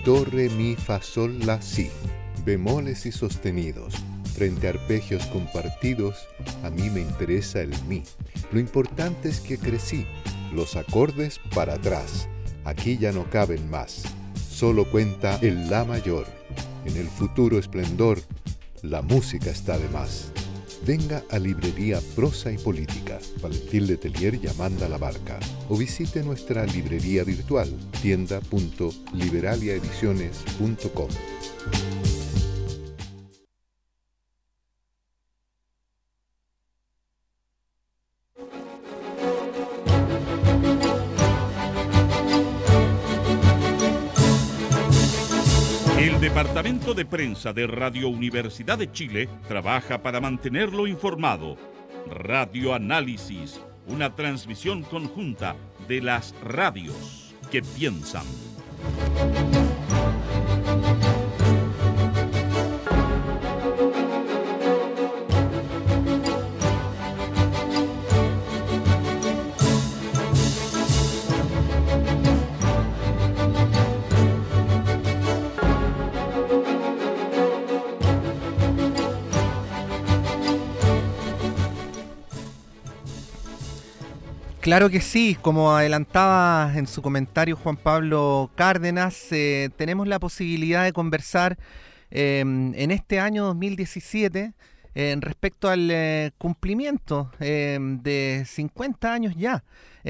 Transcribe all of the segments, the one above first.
do, re, mi, fa, sol, la, si. Bemoles y sostenidos. Frente a arpegios compartidos, a mí me interesa el mi. Lo importante es que crecí. Los acordes para atrás. Aquí ya no caben más. Solo cuenta el la mayor. En el futuro esplendor, la música está de más. Venga a Librería Prosa y Política, Valentín Letelier y Amanda Labarca, o visite nuestra librería virtual, tienda.liberaliaediciones.com. El Departamento de Prensa de Radio Universidad de Chile trabaja para mantenerlo informado. Radio Análisis, una transmisión conjunta de las radios que piensan. Claro que sí, como adelantaba en su comentario Juan Pablo Cárdenas, tenemos la posibilidad de conversar en este año 2017 respecto al cumplimiento de 50 años ya,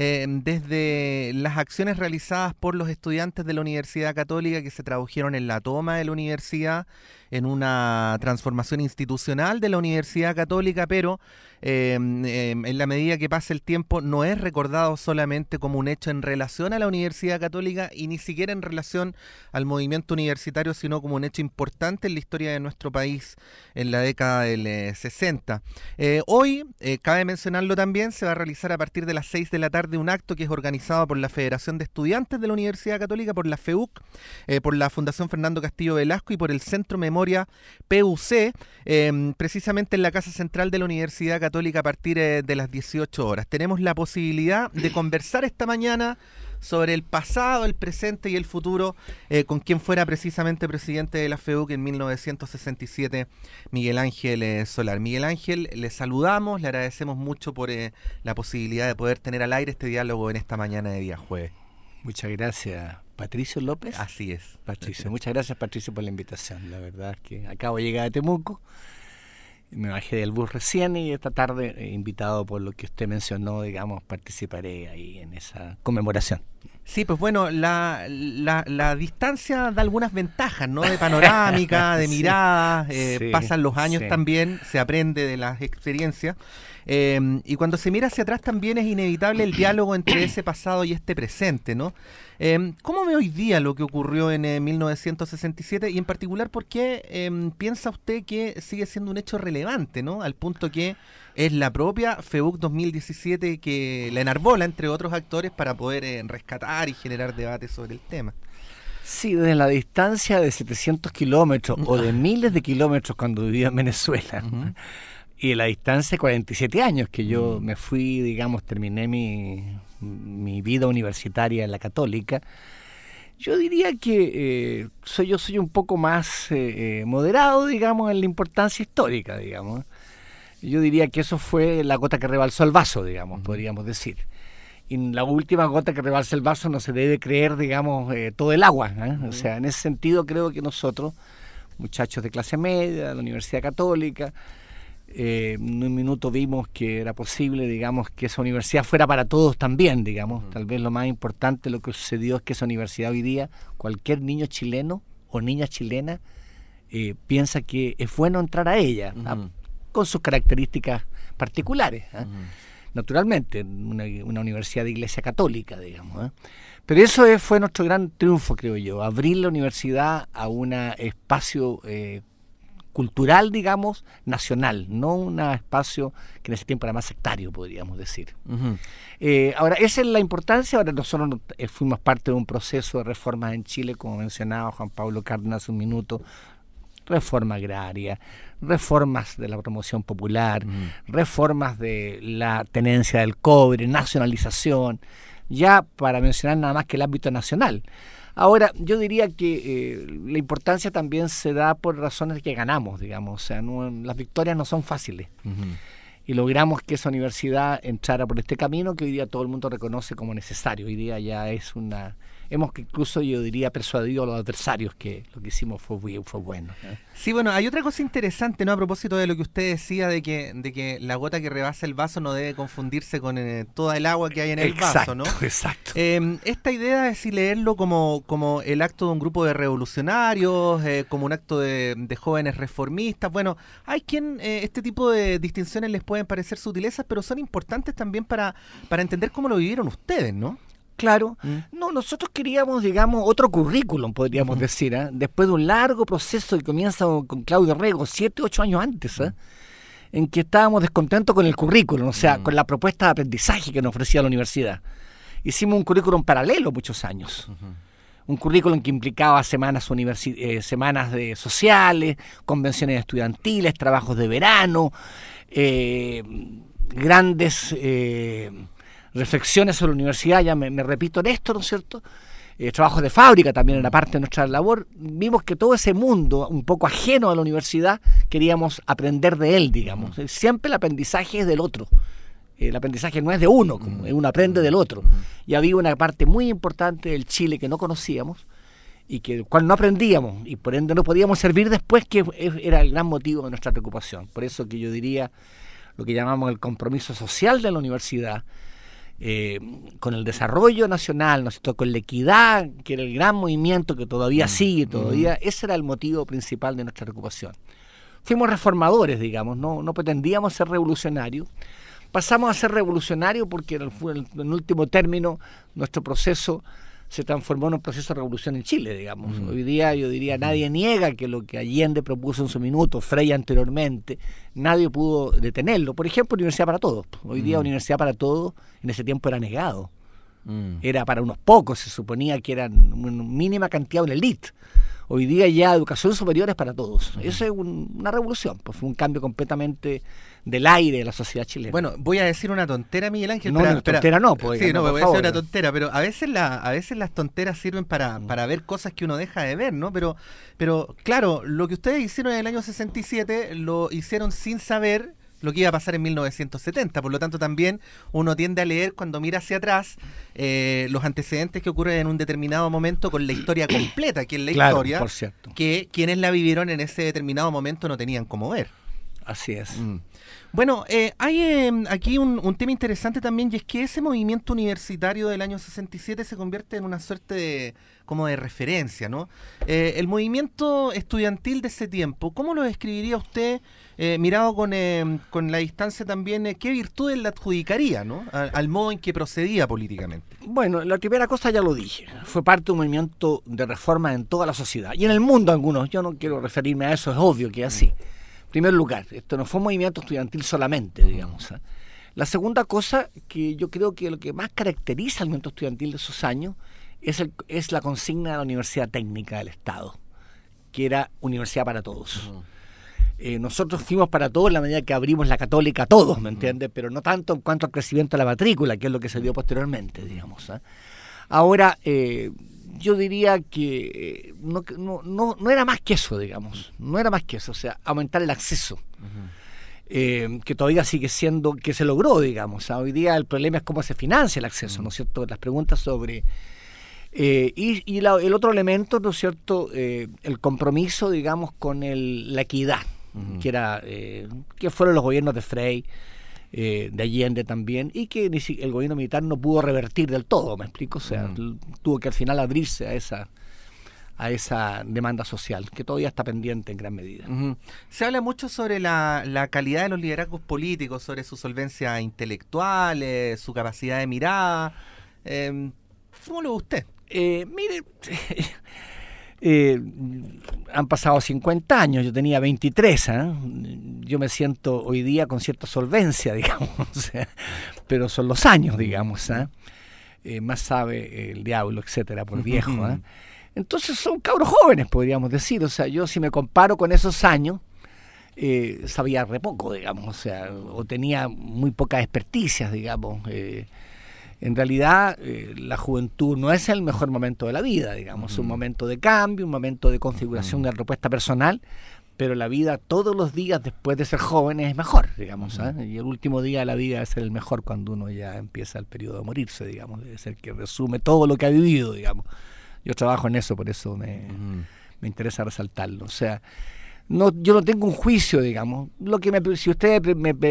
desde las acciones realizadas por los estudiantes de la Universidad Católica que se tradujeron en la toma de la universidad, en una transformación institucional de la Universidad Católica, pero en la medida que pasa el tiempo no es recordado solamente como un hecho en relación a la Universidad Católica y ni siquiera en relación al movimiento universitario, sino como un hecho importante en la historia de nuestro país en la década del 60. Hoy, cabe mencionarlo también, se va a realizar a partir de las 6 de la tarde un acto que es organizado por la Federación de Estudiantes de la Universidad Católica, por la FEUC, por la Fundación Fernando Castillo Velasco y por el Centro Memoria PUC, precisamente en la Casa Central de la Universidad Católica a partir de las 18 horas. Tenemos la posibilidad de conversar esta mañana sobre el pasado, el presente y el futuro con quien fuera precisamente presidente de la FEUC en 1967, Miguel Ángel Solar. Miguel Ángel, le saludamos, le agradecemos mucho por la posibilidad de poder tener al aire este diálogo en esta mañana de día jueves. Muchas gracias, Patricio López. Así es. Patricio, muchas gracias, Patricio, por la invitación. La verdad es que acabo de llegar a Temuco, me bajé del bus recién y esta tarde, invitado por lo que usted mencionó, digamos, participaré ahí en esa conmemoración. Sí, pues bueno, la distancia da algunas ventajas, ¿no? De panorámica, de mirada, sí, pasan los años sí. También, se aprende de las experiencias. Y cuando se mira hacia atrás también es inevitable el diálogo entre ese pasado y este presente, ¿no? ¿Cómo ve hoy día lo que ocurrió en 1967 y en particular por qué piensa usted que sigue siendo un hecho relevante, ¿no? Al punto que es la propia FEUC 2017 que la enarbola, entre otros actores, para poder rescatar y generar debates sobre el tema. Sí, desde la distancia de 700 kilómetros o de miles de kilómetros cuando vivía en Venezuela, y la distancia de 47 años que yo me fui, digamos, terminé mi vida universitaria en la Católica, yo diría que yo soy un poco más moderado, digamos, en la importancia histórica, digamos. Yo diría que eso fue la gota que rebalsó el vaso, digamos, podríamos decir. Y la última gota que rebalsa el vaso no se debe creer, digamos, todo el agua, ¿eh? O sea, en ese sentido creo que nosotros, muchachos de clase media, de la Universidad Católica, en un minuto vimos que era posible, digamos, que esa universidad fuera para todos también, digamos. Tal vez lo más importante, lo que sucedió es que esa universidad hoy día, cualquier niño chileno o niña chilena piensa que es bueno entrar a ella, con sus características particulares, naturalmente, una universidad de Iglesia Católica, digamos, Pero eso fue nuestro gran triunfo, creo yo, abrir la universidad a un espacio cultural, digamos, nacional, no un espacio que en ese tiempo era más sectario, podríamos decir. Ahora, esa es la importancia. Ahora nosotros fuimos parte de un proceso de reformas en Chile, como mencionaba Juan Pablo Cárdenas hace un minuto, reforma agraria, reformas de la promoción popular, reformas de la tenencia del cobre, nacionalización, ya para mencionar nada más que el ámbito nacional. Ahora, yo diría que la importancia también se da por razones que ganamos, digamos. O sea, las victorias no son fáciles. Y logramos que esa universidad entrara por este camino que hoy día todo el mundo reconoce como necesario. Hoy día ya es hemos que incluso, yo diría, persuadido a los adversarios que lo que hicimos fue bueno. Sí, bueno, hay otra cosa interesante, ¿no? A propósito de lo que usted decía de que la gota que rebasa el vaso no debe confundirse con toda el agua que hay en el vaso, ¿no? Exacto. Esta idea de si leerlo como el acto de un grupo de revolucionarios, como un acto de jóvenes reformistas, bueno, hay quien este tipo de distinciones les pueden parecer sutilezas, pero son importantes también para entender cómo lo vivieron ustedes, ¿no? Claro. No, nosotros queríamos, digamos, otro currículum, podríamos decir, después de un largo proceso que comienza con Claudio Rego, 7, 8 años antes, en que estábamos descontentos con el currículum, o sea, con la propuesta de aprendizaje que nos ofrecía la universidad. Hicimos un currículum paralelo muchos años. Un currículum que implicaba semanas de sociales, convenciones estudiantiles, trabajos de verano, grandes reflexiones sobre la universidad, ya me repito en esto, ¿no es cierto? Trabajos de fábrica también era parte de nuestra labor. Vimos que todo ese mundo, un poco ajeno a la universidad, queríamos aprender de él, digamos. Siempre el aprendizaje es del otro. El aprendizaje no es de uno, como uno aprende del otro. Y había una parte muy importante del Chile que no conocíamos y que cual no aprendíamos y por ende no podíamos servir después, que era el gran motivo de nuestra preocupación. Por eso que yo diría lo que llamamos el compromiso social de la universidad, con el desarrollo nacional, ¿no es cierto?, con la equidad, que era el gran movimiento que todavía sigue, ese era el motivo principal de nuestra preocupación. Fuimos reformadores, digamos, no pretendíamos ser revolucionarios. Pasamos a ser revolucionarios porque en último término nuestro proceso se transformó en un proceso de revolución en Chile, digamos. Hoy día, yo diría, nadie niega que lo que Allende propuso en su minuto, Frei anteriormente, nadie pudo detenerlo. Por ejemplo, Universidad para Todos. Hoy día Universidad para Todos en ese tiempo era negado. Era para unos pocos, se suponía que eran una mínima cantidad, una elite. Hoy día ya educación superior es para todos. Eso es una revolución, pues fue un cambio completamente del aire de la sociedad chilena. Bueno, voy a decir una tontera, Miguel Ángel. Tontera no, pues. Sí, no, voy a decir una tontera, pero a veces las tonteras sirven para ver cosas que uno deja de ver, ¿no? Pero claro, lo que ustedes hicieron en el año 67 lo hicieron sin saber lo que iba a pasar en 1970, por lo tanto también uno tiende a leer cuando mira hacia atrás los antecedentes que ocurren en un determinado momento con la historia completa, que es la historia por cierto, que quienes la vivieron en ese determinado momento no tenían cómo ver. Así es. Bueno, hay aquí un tema interesante también, y es que ese movimiento universitario del año 67 se convierte en una suerte como de referencia, ¿no? El movimiento estudiantil de ese tiempo, ¿cómo lo describiría usted, mirado con la distancia también, qué virtudes le adjudicaría, ¿no?, al modo en que procedía políticamente? Bueno, la primera cosa ya lo dije, fue parte de un movimiento de reforma en toda la sociedad, y en el mundo algunos, yo no quiero referirme a eso, es obvio que es así. En primer lugar, esto no fue un movimiento estudiantil solamente, digamos. La segunda cosa, que yo creo que lo que más caracteriza al movimiento estudiantil de esos años es la consigna de la Universidad Técnica del Estado, que era Universidad para Todos. Nosotros fuimos para todos en la medida que abrimos la Católica a todos, ¿me entiendes? Pero no tanto en cuanto al crecimiento de la matrícula, que es lo que se dio posteriormente, digamos. Ahora, yo diría que no era más que eso, digamos. No era más que eso, o sea, aumentar el acceso. Que todavía sigue siendo, que se logró, digamos. Hoy día el problema es cómo se financia el acceso, ¿no es cierto? Las preguntas sobre... y el otro elemento, ¿no es cierto?, el compromiso, digamos, con la equidad, que fueron los gobiernos de Frei, de Allende también, y que el gobierno militar no pudo revertir del todo, ¿me explico? O sea, tuvo que al final abrirse a esa demanda social, que todavía está pendiente en gran medida. Se habla mucho sobre la calidad de los liderazgos políticos, sobre su solvencia intelectual, su capacidad de mirada. ¿Cómo lo ve usted? Mire, han pasado 50 años, yo tenía 23, yo me siento hoy día con cierta solvencia, digamos, o sea, pero son los años, digamos, más sabe el diablo, etcétera, por viejo. Entonces son cabros jóvenes, podríamos decir, o sea, yo si me comparo con esos años, sabía re poco, digamos, o sea, o tenía muy pocas experticias, digamos, En realidad, la juventud no es el mejor momento de la vida, digamos, es un momento de cambio, un momento de configuración de la propuesta personal, pero la vida todos los días después de ser joven es mejor, digamos, y el último día de la vida es el mejor cuando uno ya empieza el periodo de morirse, digamos, es el que resume todo lo que ha vivido, digamos. Yo trabajo en eso, por eso me interesa resaltarlo. O sea, yo no tengo un juicio, digamos. Si usted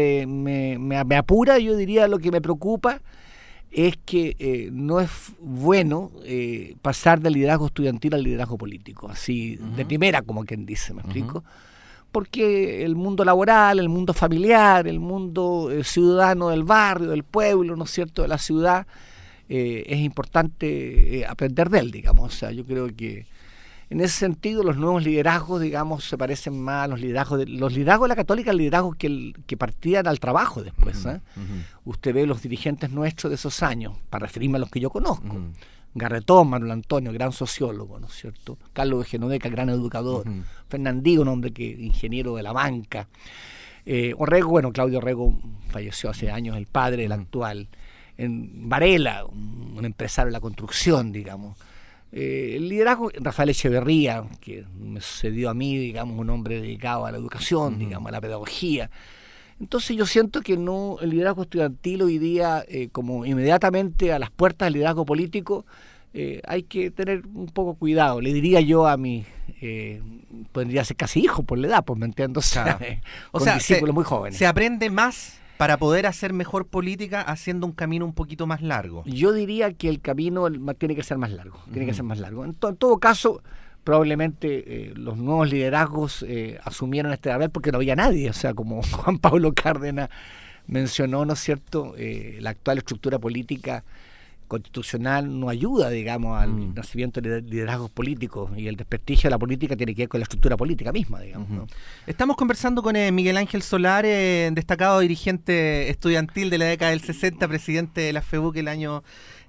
me apura, yo diría lo que me preocupa es que no es bueno pasar del liderazgo estudiantil al liderazgo político, así de primera, como quien dice, ¿me explico? Porque el mundo laboral, el mundo familiar, el mundo ciudadano del barrio, del pueblo, ¿no es cierto?, de la ciudad, es importante aprender de él, digamos. O sea, yo creo que en ese sentido los nuevos liderazgos, digamos, se parecen más a los liderazgos de la Católica, al liderazgo que partían al trabajo después. Usted ve los dirigentes nuestros de esos años, para referirme a los que yo conozco. Garretón, Manuel Antonio, gran sociólogo, ¿no es cierto? Carlos de Genoveca, gran educador. Fernandino, un hombre ingeniero de la banca. Orrego, bueno, Claudio Orrego falleció hace años, el padre del actual. En Varela, un empresario de la construcción, digamos. El liderazgo, Rafael Echeverría, que me sucedió a mí, digamos, un hombre dedicado a la educación, digamos, a la pedagogía. Entonces yo siento que no, el liderazgo estudiantil hoy día, como inmediatamente a las puertas del liderazgo político, hay que tener un poco cuidado. Le diría yo a mi, podría ser casi hijo por la edad, pues me entiendo, o con sea, discípulos muy jóvenes. Se aprende más para poder hacer mejor política haciendo un camino un poquito más largo. Yo diría que el camino tiene que ser más largo, tiene que ser más largo. En todo caso, probablemente los nuevos liderazgos asumieron este deber porque no había nadie, o sea, como Juan Pablo Cárdenas mencionó, ¿no es cierto?, la actual estructura política constitucional no ayuda, digamos, al nacimiento de liderazgos políticos, y el desprestigio de la política tiene que ver con la estructura política misma, digamos, ¿no? Estamos conversando con Miguel Ángel Solar, destacado dirigente estudiantil de la década del 60, presidente de la FEBUC el año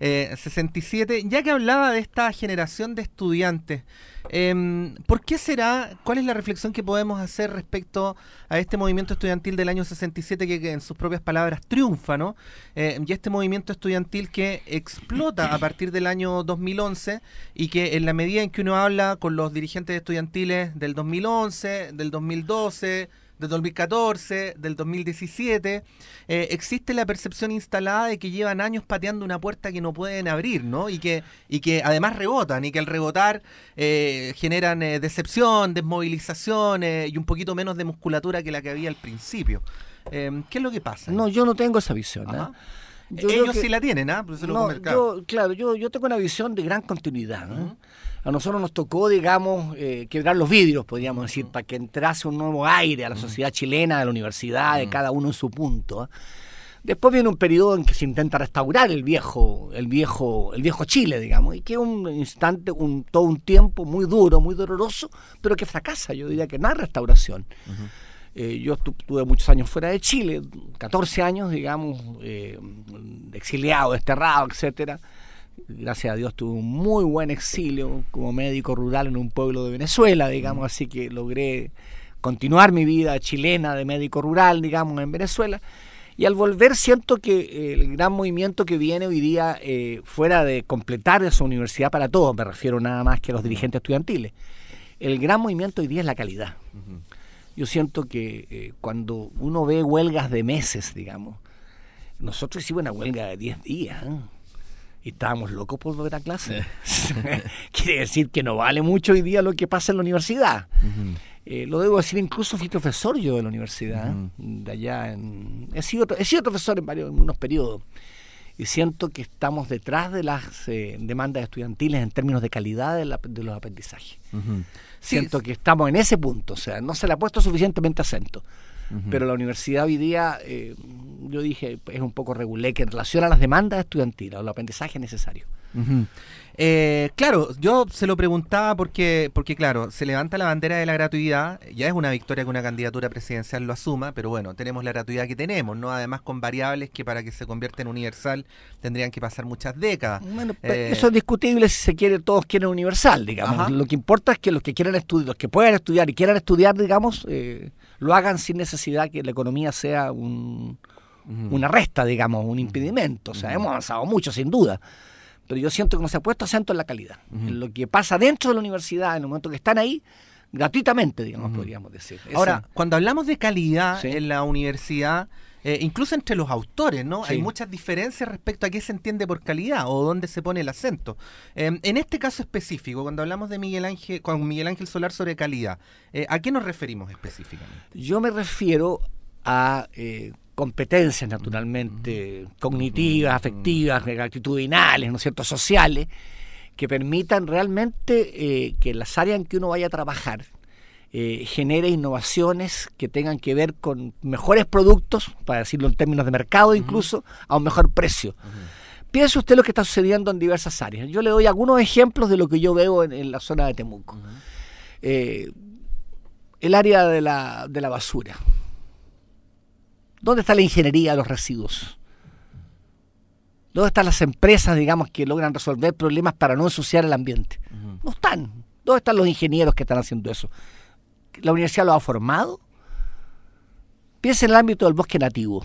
67, ya que hablaba de esta generación de estudiantes. ¿Por qué será? ¿Cuál es la reflexión que podemos hacer respecto a este movimiento estudiantil del año 67 que en sus propias palabras triunfa, ¿no? Y este movimiento estudiantil que explota a partir del año 2011 y que en la medida en que uno habla con los dirigentes estudiantiles del 2011, del 2012, del 2014, del 2017, existe la percepción instalada de que llevan años pateando una puerta que no pueden abrir, ¿no? Y que además rebotan, y que al rebotar generan decepción, desmovilización y un poquito menos de musculatura que la que había al principio. ¿Qué es lo que pasa? No, yo no tengo esa visión, Ellos sí la tienen, yo tengo una visión de gran continuidad, ¿no? A nosotros nos tocó, digamos, quebrar los vidrios, podríamos decir, para que entrase un nuevo aire a la sociedad chilena, a la universidad, de cada uno en su punto. Después viene un periodo en que se intenta restaurar el viejo Chile, digamos, y que es un instante, todo un tiempo muy duro, muy doloroso, pero que fracasa. Yo diría que no hay restauración. Yo estuve muchos años fuera de Chile, 14 años, digamos, exiliado, desterrado, etcétera. Gracias a Dios tuve un muy buen exilio como médico rural en un pueblo de Venezuela, digamos, así que logré continuar mi vida chilena de médico rural, digamos, en Venezuela. Y al volver siento que el gran movimiento que viene hoy día, fuera de completar esa universidad para todos, me refiero nada más que a los dirigentes estudiantiles, el gran movimiento hoy día es la calidad. Yo siento que cuando uno ve huelgas de meses, digamos, nosotros hicimos una huelga de 10 días, y estábamos locos por volver a clase. Quiere decir que no vale mucho hoy día lo que pasa en la universidad. Lo debo decir, incluso fui profesor yo de la universidad, de allá. He sido profesor en unos periodos, y siento que estamos detrás de las demandas estudiantiles en términos de calidad de los aprendizajes. Siento que estamos en ese punto, o sea, no se le ha puesto suficientemente acento. Pero la universidad hoy día, yo dije, es un poco regulé que en relación a las demandas estudiantiles, al aprendizaje necesario. Claro, yo se lo preguntaba porque claro, se levanta la bandera de la gratuidad, ya es una victoria que una candidatura presidencial lo asuma, pero bueno, tenemos la gratuidad que tenemos, ¿no? Además con variables que para que se convierta en universal tendrían que pasar muchas décadas. Bueno, eso es discutible si se quiere, todos quieren universal, digamos. Lo que importa es que los que quieran estudiar, los que puedan estudiar y quieran estudiar, digamos, lo hagan sin necesidad que la economía sea un una resta, digamos, un impedimento. O sea, hemos avanzado mucho, sin duda. Pero yo siento que no se ha puesto acento en la calidad. En lo que pasa dentro de la universidad, en el momento que están ahí, gratuitamente, digamos, podríamos decir. Ahora, cuando hablamos de calidad en la universidad, incluso entre los autores, ¿no? Hay muchas diferencias respecto a qué se entiende por calidad o dónde se pone el acento. En este caso específico, cuando hablamos de con Miguel Ángel Solar sobre calidad, ¿a qué nos referimos específicamente? Yo me refiero a competencias, naturalmente, cognitivas, afectivas, actitudinales, ¿no es cierto?, sociales, que permitan realmente que las áreas en que uno vaya a trabajar genere innovaciones que tengan que ver con mejores productos, para decirlo en términos de mercado incluso, a un mejor precio. Piense usted lo que está sucediendo en diversas áreas. Yo le doy algunos ejemplos de lo que yo veo en la zona de Temuco. El área de la basura. ¿Dónde está la ingeniería de los residuos? ¿Dónde están las empresas, digamos, que logran resolver problemas para no ensuciar el ambiente? No están. ¿Dónde están los ingenieros que están haciendo eso? ¿La universidad lo ha formado? Piensa en el ámbito del bosque nativo.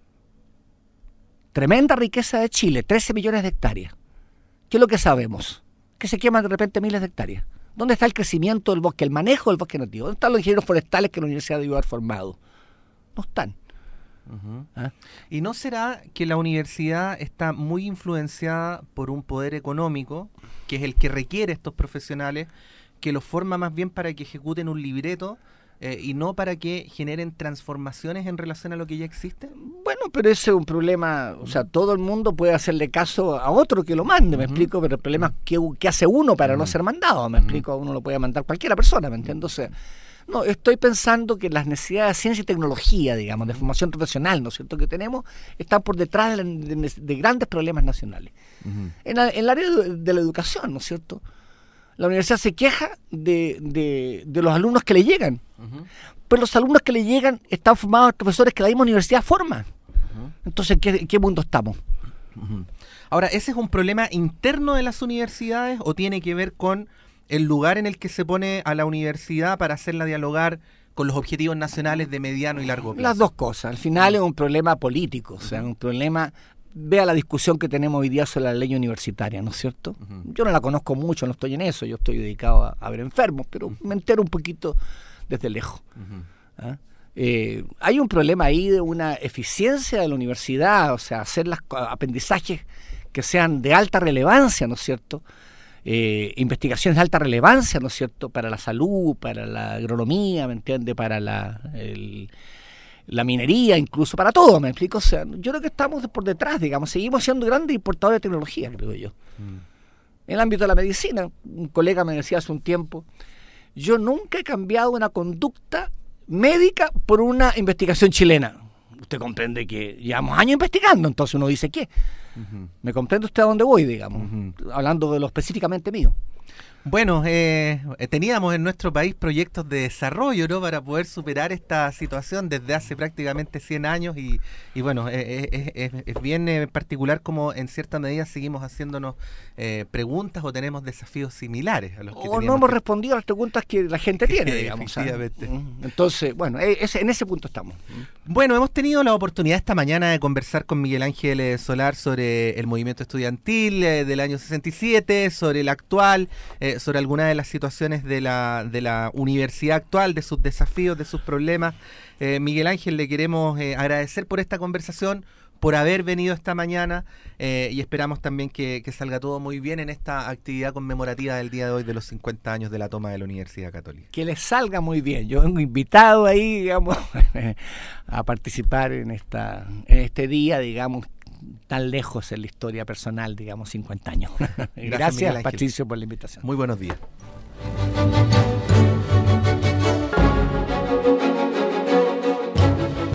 Tremenda riqueza de Chile, 13 millones de hectáreas. ¿Qué es lo que sabemos? Que se queman de repente miles de hectáreas. ¿Dónde está el crecimiento del bosque, el manejo del bosque nativo? ¿Dónde están los ingenieros forestales que la universidad debió haber formado? No están. ¿Y no será que la universidad está muy influenciada por un poder económico, que es el que requiere estos profesionales, que los forma más bien para que ejecuten un libreto y no para que generen transformaciones en relación a lo que ya existe? Bueno, pero ese es un problema, o sea, todo el mundo puede hacerle caso a otro que lo mande, ¿me explico? Pero el problema es qué hace uno para no ser mandado, ¿me explico? Uno lo puede mandar cualquiera persona, ¿me entiendes? O sea, no, estoy pensando que las necesidades de ciencia y tecnología, digamos, de formación profesional, ¿no es cierto?, que tenemos, están por detrás de grandes problemas nacionales. En el área de la educación, ¿no es cierto?, la universidad se queja de los alumnos que le llegan, pero los alumnos que le llegan están formados por profesores que la misma universidad forma. Entonces, ¿en qué mundo estamos? Ahora, ¿ese es un problema interno de las universidades o tiene que ver con el lugar en el que se pone a la universidad para hacerla dialogar con los objetivos nacionales de mediano y largo plazo? Las dos cosas. Al final es un problema político, o sea, un problema... Vea la discusión que tenemos hoy día sobre la ley universitaria, ¿no es cierto? Yo no la conozco mucho, no estoy en eso, yo estoy dedicado a ver enfermos, pero me entero un poquito desde lejos. Hay un problema ahí de una eficiencia de la universidad, o sea, hacer los aprendizajes que sean de alta relevancia, ¿no es cierto? Investigaciones de alta relevancia, ¿no es cierto?, para la salud, para la agronomía, ¿me entiende?, para la minería, incluso para todo, ¿me explico? O sea, yo creo que estamos por detrás, digamos, seguimos siendo grandes importadores de tecnología, creo yo. En el ámbito de la medicina, un colega me decía hace un tiempo, yo nunca he cambiado una conducta médica por una investigación chilena. Usted comprende que llevamos años investigando, entonces uno dice, ¿qué? ¿Me comprende usted a dónde voy, digamos? Hablando de lo específicamente mío. Bueno, teníamos en nuestro país proyectos de desarrollo, ¿no?, para poder superar esta situación desde hace prácticamente 100 años y bueno, es bien particular como en cierta medida seguimos haciéndonos preguntas o tenemos desafíos similares a los que teníamos. O no hemos respondido a las preguntas que la gente tiene, digamos. Efectivamente. Entonces, bueno, en ese punto estamos. Bueno, hemos tenido la oportunidad esta mañana de conversar con Miguel Ángel Solar sobre el movimiento estudiantil del año 67, sobre el actual, sobre algunas de las situaciones de la universidad actual, de sus desafíos, de sus problemas. Miguel Ángel, le queremos agradecer por esta conversación, por haber venido esta mañana y esperamos también que salga todo muy bien en esta actividad conmemorativa del día de hoy de los 50 años de la toma de la Universidad Católica. Que les salga muy bien. Yo vengo invitado ahí, digamos, a participar en este día, digamos, tan lejos en la historia personal, digamos, 50 años. Gracias, Patricio, por la invitación. Muy buenos días.